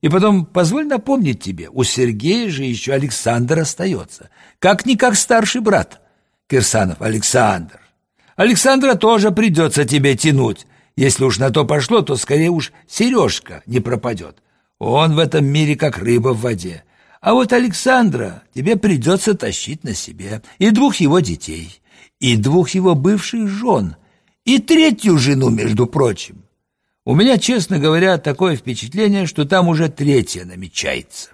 И потом, позволь напомнить тебе, у Сергея же еще Александр остается. Как-никак старший брат. Кирсанов: Александр. Александра тоже придется тебе тянуть. Если уж на то пошло, то скорее уж Сережка не пропадет. Он в этом мире как рыба в воде. А вот Александра тебе придется тащить на себе. И 2 его детей, и 2 его бывших жен, и 3-ю жену, между прочим. У меня, честно говоря, такое впечатление, что там уже 3-я намечается.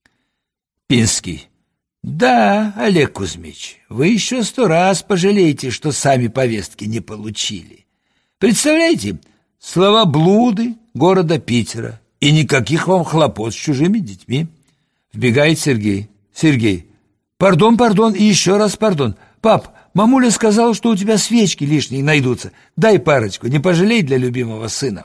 Пинский: да, Олег Кузьмич, вы еще 100 раз пожалеете, что сами повестки не получили. Представляете, слова блуды города Питера, и никаких вам хлопот с чужими детьми. Вбегает Сергей. Сергей: пардон, и еще раз пардон. Пап, мамуля сказала, что у тебя свечки лишние найдутся. Дай парочку, не пожалей для любимого сына.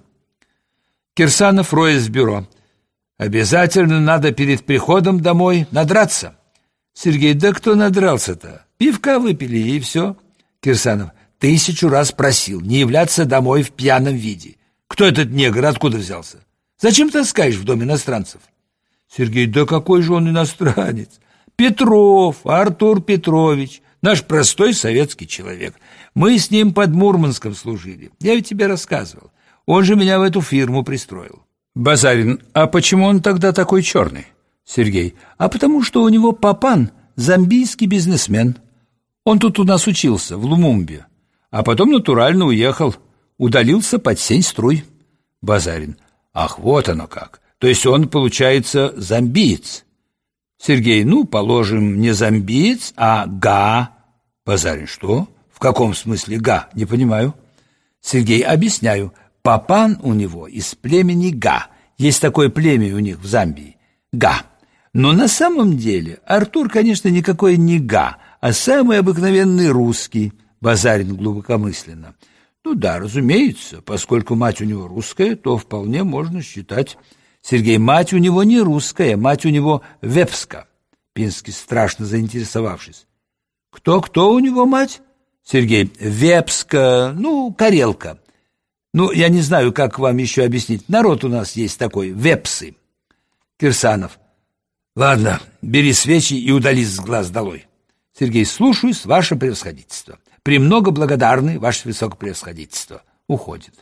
Кирсанов, роясь в бюро: обязательно надо перед приходом домой надраться. Сергей: да кто надрался-то? Пивка выпили, и все. Кирсанов: 1000 раз просил не являться домой в пьяном виде. Кто этот негр, откуда взялся? Зачем таскаешь в дом иностранцев? Сергей: да какой же он иностранец? Петров, Артур Петрович, наш простой советский человек. Мы с ним под Мурманском служили. Я ведь тебе рассказывал. Он же меня в эту фирму пристроил. Базарин: а почему он тогда такой черный? Сергей: а потому что у него папан замбийский бизнесмен. Он тут у нас учился, в Лумумбе, а потом натурально уехал, удалился под сень струй. Базарин: ах, вот оно как. То есть он, получается, замбиец. Сергей: ну, положим, не замбиец, а га. Базарин: что? В каком смысле га? Не понимаю. Сергей: объясняю. Папан у него из племени га. Есть такое племя у них в Замбии. Га. Но на самом деле Артур, конечно, никакой не га, а самый обыкновенный русский. Базарин глубокомысленно: ну да, разумеется, поскольку мать у него русская, то вполне можно считать. Сергей: мать у него не русская, мать у него вепска. Пинский, страшно заинтересовавшись: кто у него мать? Сергей: вепска, ну, карелка. Ну, я не знаю, как вам еще объяснить. Народ у нас есть такой, вепсы. Кирсанов: ладно, бери свечи и удались с глаз долой. Сергей: слушаюсь, ваше превосходительство. Премного благодарны, ваше высокопревосходительство. Уходит.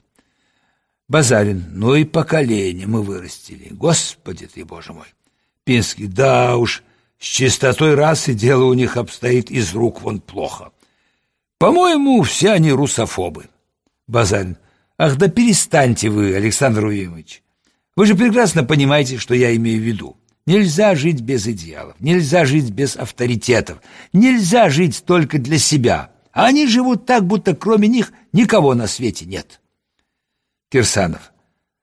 Базарин: ну и поколение мы вырастили. Господи ты, Боже мой. Пинский: да уж, с чистотой расы дело у них обстоит из рук вон плохо. По-моему, все они русофобы. Базарин: ах, да перестаньте вы, Александр Уимович. Вы же прекрасно понимаете, что я имею в виду. Нельзя жить без идеалов, нельзя жить без авторитетов, нельзя жить только для себя. А они живут так, будто кроме них никого на свете нет. Кирсанов: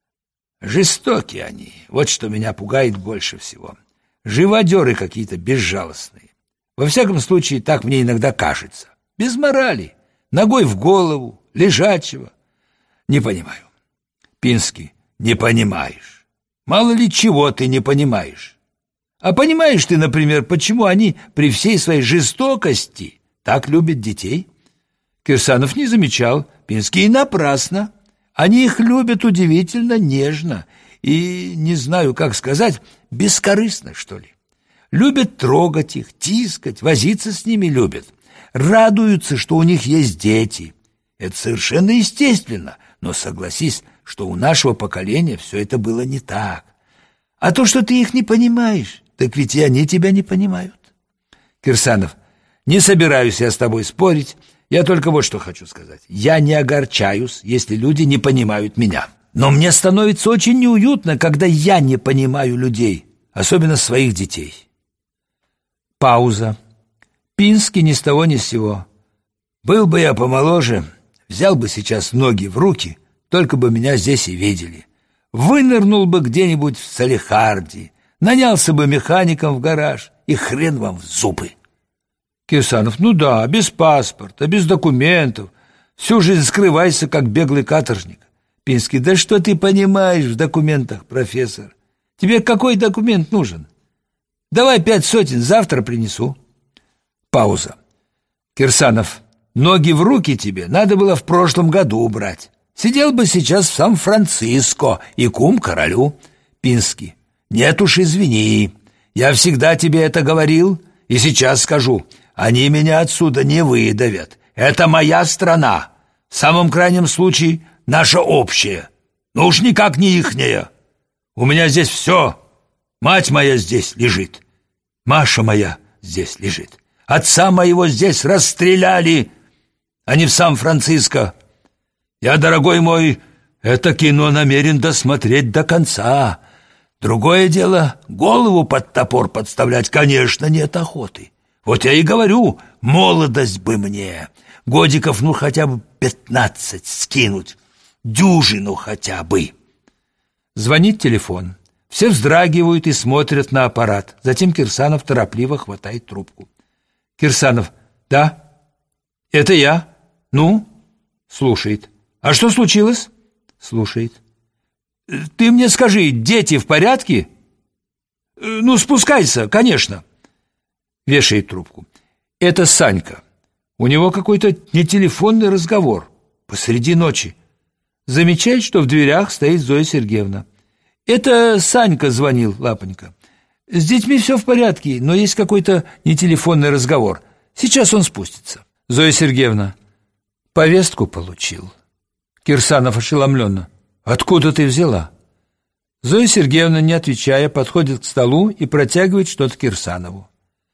жестокие они, вот что меня пугает больше всего. Живодеры какие-то безжалостные. Во всяком случае, так мне иногда кажется. Без морали, ногой в голову, лежачего. Не понимаю. Пинский: не понимаешь. Мало ли чего ты не понимаешь. А понимаешь ты, например, почему они при всей своей жестокости так любят детей? Кирсанов: не замечал. Пинский: и напрасно. Они их любят удивительно нежно и, не знаю, как сказать, бескорыстно, что ли. Любят трогать их, тискать, возиться с ними любят. Радуются, что у них есть дети. Это совершенно естественно, но согласись, что у нашего поколения все это было не так. А то, что ты их не понимаешь, так ведь и они тебя не понимают. Кирсанов: не собираюсь я с тобой спорить, я только вот что хочу сказать. Я не огорчаюсь, если люди не понимают меня. Но мне становится очень неуютно, когда я не понимаю людей, особенно своих детей. Пауза. Пинский ни с того ни с сего: был бы я помоложе, взял бы сейчас ноги в руки, только бы меня здесь и видели. Вынырнул бы где-нибудь в Салехарде, нанялся бы механиком в гараж, и хрен вам в зубы. Кирсанов: ну да, без паспорта, без документов, всю жизнь скрывайся, как беглый каторжник. Пинский: да что ты понимаешь в документах, профессор? Тебе какой документ нужен? Давай 500, завтра принесу. Пауза. Кирсанов: ноги в руки тебе надо было в прошлом году убрать. Сидел бы сейчас в Сан-Франциско и кум королю. Пинский: Нет уж, извини. Я всегда тебе это говорил и сейчас скажу. Они меня отсюда не выдавят. Это моя страна. В самом крайнем случае, наша общая. Но уж никак не ихняя. У меня здесь все. Мать моя здесь лежит. Маша моя здесь лежит. Отца моего здесь расстреляли, а не в Сан-Франциско. Я, дорогой мой, это кино намерен досмотреть до конца. Другое дело, голову под топор подставлять, конечно, нет охоты. Вот я и говорю, молодость бы мне, годиков, ну, хотя бы 15 скинуть, дюжину хотя бы. Звонит телефон. Все вздрагивают и смотрят на аппарат. Затем Кирсанов торопливо хватает трубку. Кирсанов: да? Это я. Ну? Слушает. А что случилось? Слушает. Ты мне скажи, дети в порядке? Ну, спускайся, конечно. Вешает трубку. Это Санька. У него какой-то нетелефонный разговор посреди ночи. Замечает, что в дверях стоит Зоя Сергеевна. Это Санька звонил, лапонька. С детьми все в порядке, но есть какой-то нетелефонный разговор. Сейчас он спустится. Зоя Сергеевна: повестку получил. Кирсанов ошеломленно: откуда ты взяла? Зоя Сергеевна, не отвечая, подходит к столу и протягивает что-то Кирсанову.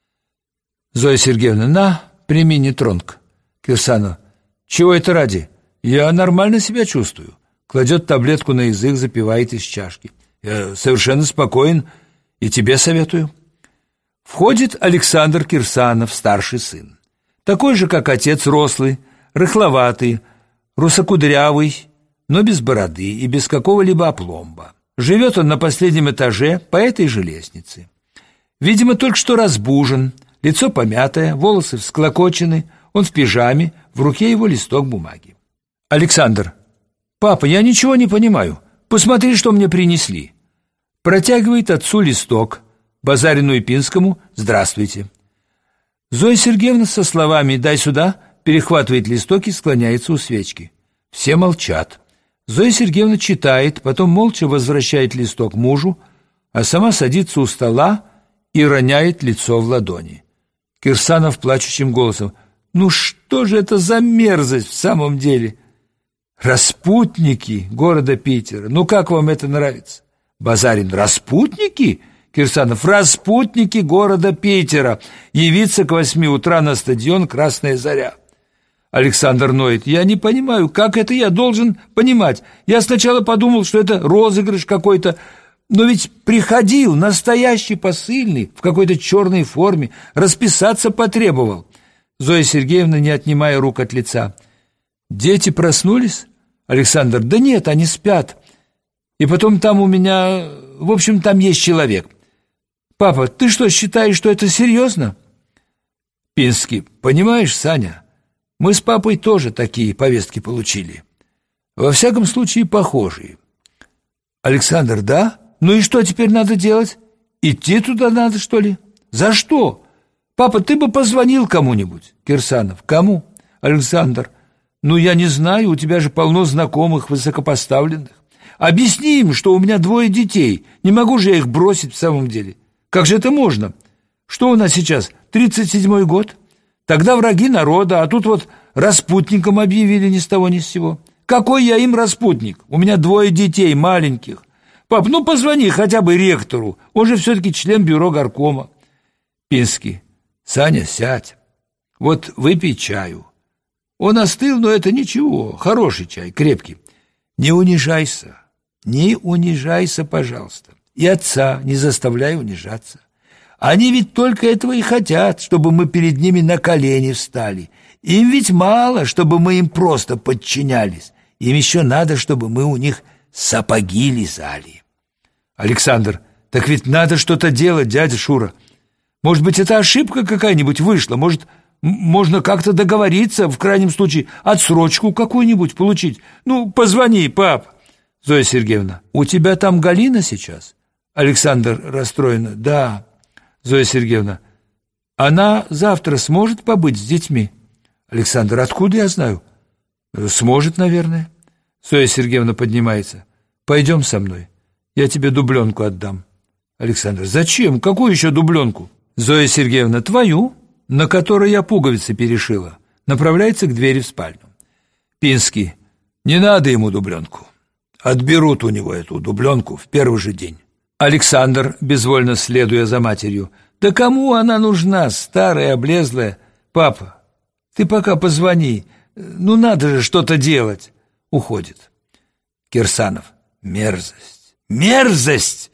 Зоя Сергеевна: на, прими нейтронг. Кирсанов: чего это ради? Я нормально себя чувствую. Кладет таблетку на язык, запивает из чашки. Я совершенно спокоен и тебе советую. Входит Александр Кирсанов, старший сын. Такой же, как отец, рослый, рыхловатый, русокудрявый, но без бороды и без какого-либо опломба. Живет он на последнем этаже по этой же лестнице. Видимо, только что разбужен, лицо помятое, волосы всклокочены, он в пижаме, в руке его листок бумаги. Александр: папа, я ничего не понимаю. Посмотри, что мне принесли. Протягивает отцу листок. Базарину и Пинскому: здравствуйте. Зоя Сергеевна со словами «дай сюда» перехватывает листок и склоняется у свечки. Все молчат. Зоя Сергеевна читает, потом молча возвращает листок мужу, а сама садится у стола и роняет лицо в ладони. Кирсанов плачущим голосом: ну что же это за мерзость в самом деле? Распутники города Питера. Ну как вам это нравится? Базарин: распутники? Кирсанов: распутники города Питера. Явиться к 8 утра на стадион «Красная заря». Александр ноет: я не понимаю, как это я должен понимать? Я сначала подумал, что это розыгрыш какой-то, но ведь приходил настоящий посыльный в какой-то черной форме, расписаться потребовал. Зоя Сергеевна, не отнимая рук от лица: дети проснулись? Александр: да нет, они спят. И потом там у меня, в общем, там есть человек. Папа, ты что, считаешь, что это серьезно? Пинский: понимаешь, Саня, мы с папой тоже такие повестки получили. Во всяком случае, похожие. Александр: да? Ну и что теперь надо делать? Идти туда надо, что ли? За что? Папа, ты бы позвонил кому-нибудь. Кирсанов: кому? Александр: ну, я не знаю, у тебя же полно знакомых высокопоставленных. Объясни им, что у меня 2 детей. Не могу же я их бросить в самом деле. Как же это можно? Что у нас сейчас, 37-й год? Тогда враги народа, а тут вот распутником объявили ни с того ни с сего. Какой я им распутник? У меня 2 детей маленьких. Пап, ну позвони хотя бы ректору. Он же все-таки член бюро горкома. Пинский: Саня, сядь. Вот выпей чаю. Он остыл, но это ничего. Хороший чай, крепкий. Не унижайся. Не унижайся, пожалуйста. И отца не заставляй унижаться. Они ведь только этого и хотят, чтобы мы перед ними на колени встали. Им ведь мало, чтобы мы им просто подчинялись. Им еще надо, чтобы мы у них сапоги лизали. Александр: так ведь надо что-то делать, дядя Шура. Может быть, это ошибка какая-нибудь вышла? Может, можно как-то договориться, в крайнем случае, отсрочку какую-нибудь получить? Ну, позвони, пап. Зоя Сергеевна: у тебя там Галина сейчас? Александр расстроенно: да. Зоя Сергеевна: она завтра сможет побыть с детьми? Александр: откуда я знаю? Сможет, наверное. Зоя Сергеевна поднимается: пойдем со мной, я тебе дубленку отдам. Александр: зачем? Какую еще дубленку? Зоя Сергеевна: твою, на которой я пуговицы перешила. Направляется к двери в спальню. Пинский: не надо ему дубленку. Отберут у него эту дубленку в первый же день. Александр, безвольно следуя за матерью: да кому она нужна, старая, облезлая? Папа, ты пока позвони, ну надо же что-то делать. Уходит. Кирсанов: мерзость, мерзость!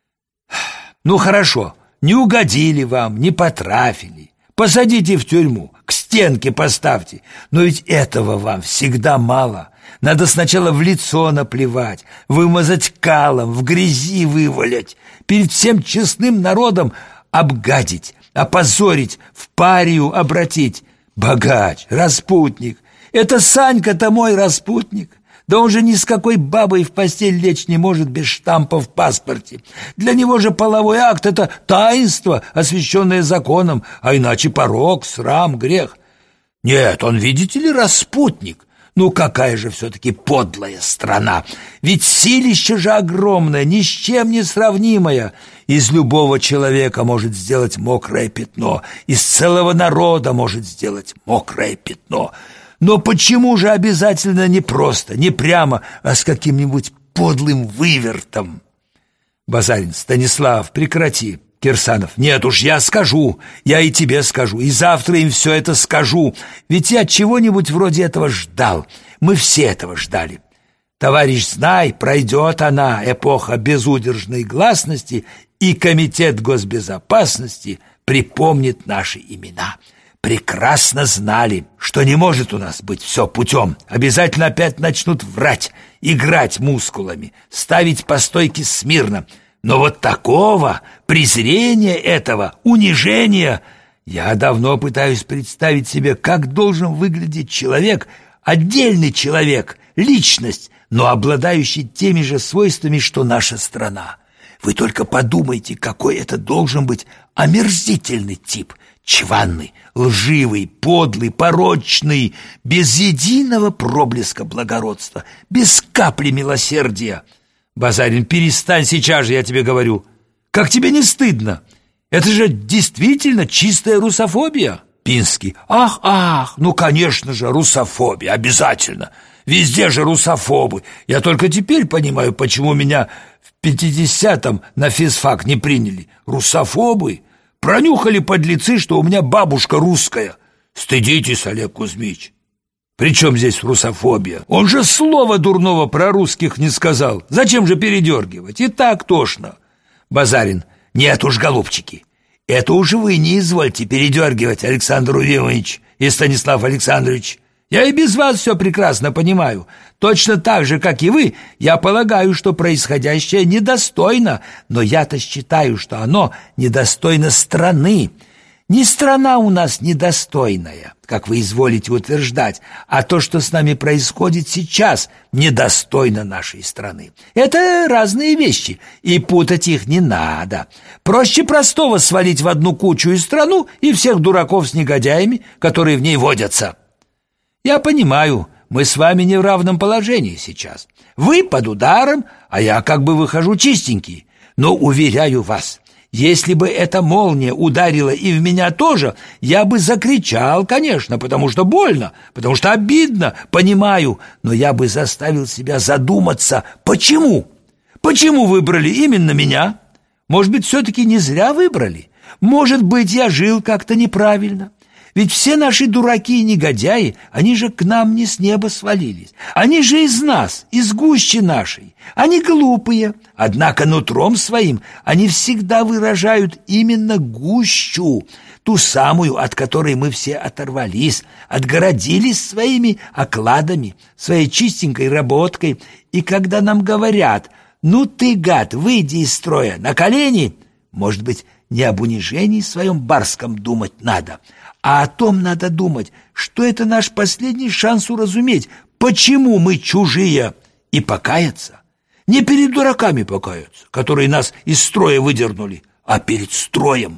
Ну хорошо, не угодили вам, не потрафили. Посадите в тюрьму, к стенке поставьте. Но ведь этого вам всегда мало. Надо сначала в лицо наплевать, вымазать калом, в грязи вывалять, перед всем честным народом обгадить, опозорить, в парию обратить. Богач, распутник. Это Санька-то мой распутник. Да он же ни с какой бабой в постель лечь не может без штампа в паспорте. Для него же половой акт — это таинство, освященное законом, а иначе порок, срам, грех. Нет, он, видите ли, распутник. Ну какая же все-таки подлая страна! Ведь силище же огромное, ни с чем не сравнимое. Из любого человека может сделать мокрое пятно, из целого народа может сделать мокрое пятно. Но почему же обязательно не просто, не прямо, а с каким-нибудь подлым вывертом? Базарин: Станислав, прекрати. Кирсанов: нет уж, я скажу, я и тебе скажу, и завтра им все это скажу. Ведь я чего-нибудь вроде этого ждал, мы все этого ждали. Товарищ, знай, пройдет она, эпоха безудержной гласности, и Комитет госбезопасности припомнит наши имена. Прекрасно знали, что не может у нас быть все путем. Обязательно опять начнут врать, играть мускулами, ставить по стойке смирно. Но вот такого презрения этого, унижения, я давно пытаюсь представить себе, как должен выглядеть человек, отдельный человек, личность, но обладающий теми же свойствами, что наша страна. Вы только подумайте, какой это должен быть омерзительный тип. Чванный, лживый, подлый, порочный, без единого проблеска благородства, без капли милосердия. Базарин: перестань сейчас же, я тебе говорю. Как тебе не стыдно? Это же действительно чистая русофобия. Пинский: ах, ну конечно же, русофобия, обязательно. Везде же русофобы. Я только теперь понимаю, почему меня в 50-м на физфак не приняли. Русофобы. Пронюхали подлецы, что у меня бабушка русская. Стыдитесь, Олег Кузьмич. При чем здесь русофобия? Он же слова дурного про русских не сказал. Зачем же передергивать? И так тошно. Базарин: нет уж, голубчики, это уж вы не извольте передергивать, Александр Ефимович и Станислав Александрович. Я и без вас все прекрасно понимаю. Точно так же, как и вы, я полагаю, что происходящее недостойно, но я-то считаю, что оно недостойно страны. Не страна у нас недостойная, как вы изволите утверждать, а то, что с нами происходит сейчас, недостойно нашей страны. Это разные вещи, и путать их не надо. Проще простого свалить в одну кучу и страну, и всех дураков с негодяями, которые в ней водятся. Я понимаю, мы с вами не в равном положении сейчас. Вы под ударом, а я как бы выхожу чистенький. Но уверяю вас, если бы эта молния ударила и в меня тоже, я бы закричал, конечно, потому что больно, потому что обидно, понимаю, но я бы заставил себя задуматься, почему? Почему выбрали именно меня? Может быть, все-таки не зря выбрали? Может быть, я жил как-то неправильно? Ведь все наши дураки и негодяи, они же к нам не с неба свалились. Они же из нас, из гущи нашей. Они глупые, однако нутром своим они всегда выражают именно гущу, ту самую, от которой мы все оторвались, отгородились своими окладами, своей чистенькой работкой. И когда нам говорят: ну ты, гад, выйди из строя на колени, может быть, не об унижении своем барском думать надо, а о том надо думать, что это наш последний шанс уразуметь, почему мы чужие, и покаяться. Не перед дураками покаяться, которые нас из строя выдернули, а перед строем.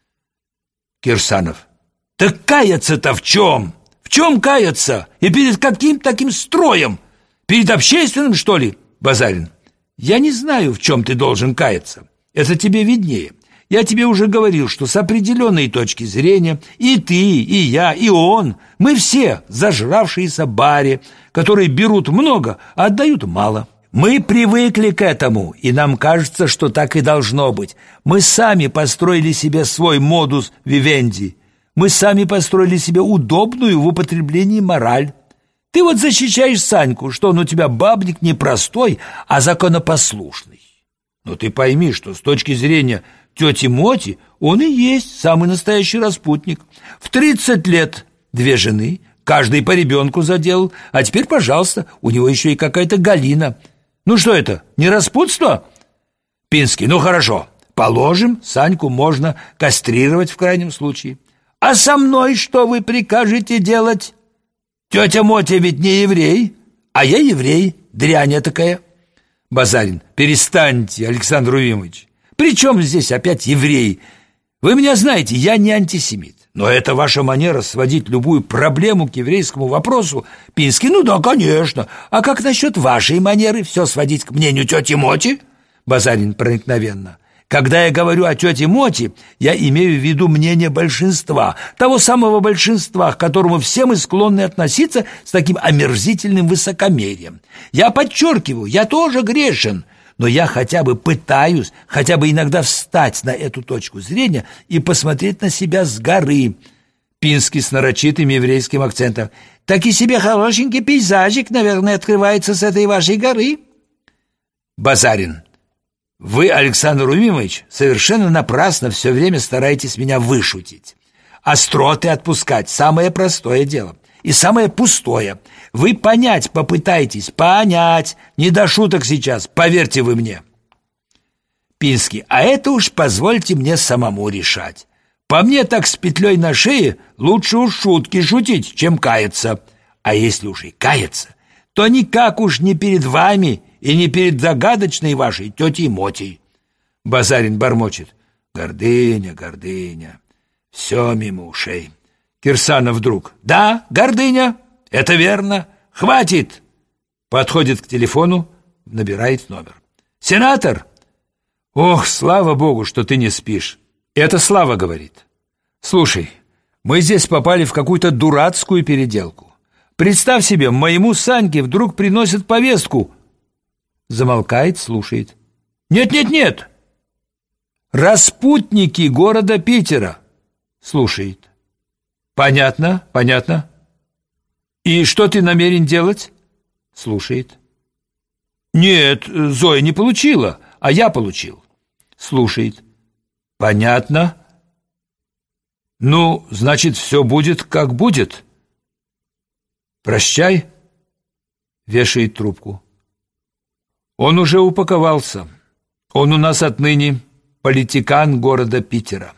Кирсанов: так каяться-то в чем? В чем каяться? И перед каким таким строем? Перед общественным, что ли? Базарин: я не знаю, в чем ты должен каяться. Это тебе виднее. Я тебе уже говорил, что с определенной точки зрения и ты, и я, и он, мы все зажравшиеся бари, которые берут много, а отдают мало. Мы привыкли к этому, и нам кажется, что так и должно быть. Мы сами построили себе свой модус вивенди. Мы сами построили себе удобную в употреблении мораль. Ты вот защищаешь Саньку, что он у тебя бабник не простой, а законопослушный. Но ты пойми, что с точки зрения тети Моти он и есть самый настоящий распутник. В 30 лет 2 жены, каждый по ребенку заделал, а теперь, пожалуйста, у него еще и какая-то Галина. Ну что это, не распутство? Пинский, ну хорошо, положим, Саньку можно кастрировать в крайнем случае. А со мной что вы прикажете делать? Тетя Мотя ведь не еврей, а я еврей, дрянь такая. Базарин, перестаньте, Александр Уимович. При чем здесь опять еврей? Вы меня знаете, я не антисемит. Но это ваша манера сводить любую проблему к еврейскому вопросу. Пинский, ну да, конечно. А как насчет вашей манеры все сводить к мнению тети Моти? Базарин проникновенно. Когда я говорю о тете Моти, я имею в виду мнение большинства, того самого большинства, к которому все мы склонны относиться с таким омерзительным высокомерием. Я подчеркиваю, я тоже грешен, но я хотя бы пытаюсь, хотя бы иногда встать на эту точку зрения и посмотреть на себя с горы. Пинский с нарочитым еврейским акцентом. Так и себе хорошенький пейзажик, наверное, открывается с этой вашей горы. Базарин. Вы, Александр Уимович, совершенно напрасно все время стараетесь меня вышутить. Остроты отпускать – самое простое дело. И самое пустое. Вы понять попытаетесь, понять. Не до шуток сейчас, поверьте вы мне. Пинский, а это уж позвольте мне самому решать. По мне так с петлей на шее лучше уж шутки шутить, чем каяться. А если уж и каяться, то никак уж не перед вами и не перед загадочной вашей тетей Мотей. Базарин бормочет. Гордыня, гордыня, все мимо ушей. Кирсанов вдруг. Да, гордыня, это верно, хватит. Подходит к телефону, набирает номер. Сенатор? Ох, слава богу, что ты не спишь. Это Слава говорит. Слушай, мы здесь попали в какую-то дурацкую переделку. Представь себе, моему Саньке вдруг приносят повестку. Замолкает, слушает. Нет. Распутники города Питера. Слушает. Понятно. И что ты намерен делать? Слушает. Нет, Зоя не получила, а я получил. Слушает. Понятно. Ну, значит, все будет, как будет. Прощай. Вешает трубку. Он уже упаковался. Он у нас отныне политикан города Питера.